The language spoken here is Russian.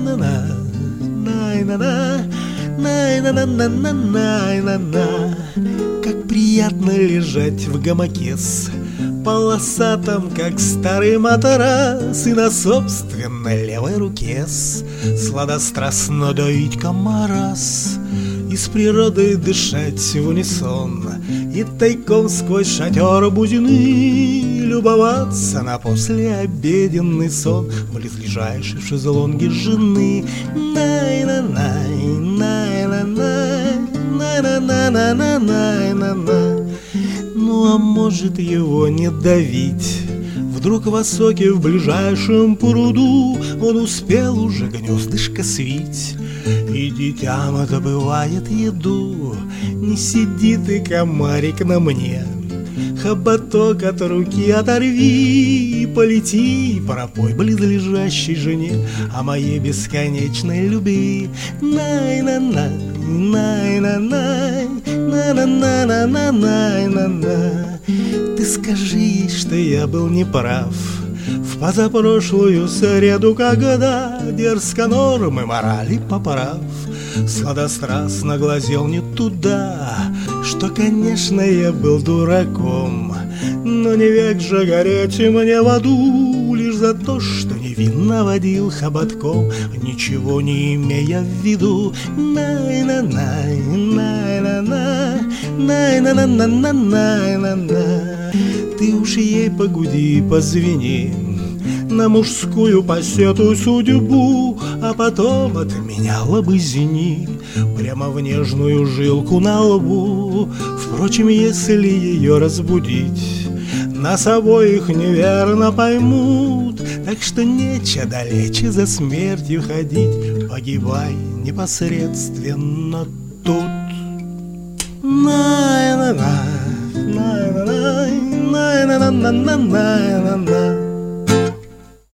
най-на-на, как приятно лежать в гамаке-с полосатом, как старый матрас, и на собственной левой руке-с сладострастно доить комара-с, и с природой дышать в унисон, и тайком сквозь шатер бузины любоваться на послеобеденный сон близлежащей в шезлонге жены. Най-на-най, най-на-най, най-на-на-на-на-най-на-на. Ну а может его не давить? Вдруг в осоке в ближайшем пруду он успел уже гнездышко свить, и детям добывает еду. Не сидит и комарик на мне, хоботок от руки оторви, полети, пропой близлежащей жене о моей бесконечной любви. Най-на-най, най-на-най, на-на-на-на-на-най-на-на. Ты скажи ей, что я был неправ в позапрошлую среду, когда дерзко нормы морали поправ, сладострастно глазел не туда, что, конечно, я был дураком, но не век же гореть мне в аду лишь за то, что невинно водил хоботком, ничего не имея в виду. Най-на-най, най-на-най, най-на-на-на-на-най-на-на. Ты уж ей погуди, позвени, на мужскую посетую судьбу, а потом от меня лобызни прямо в нежную жилку на лбу. Впрочем, если ее разбудить, нас обоих неверно поймут, так что нече далече за смертью ходить, погибай непосредственно тут. Най-на-най, най-на-най, най-на-на-на-най-на-на.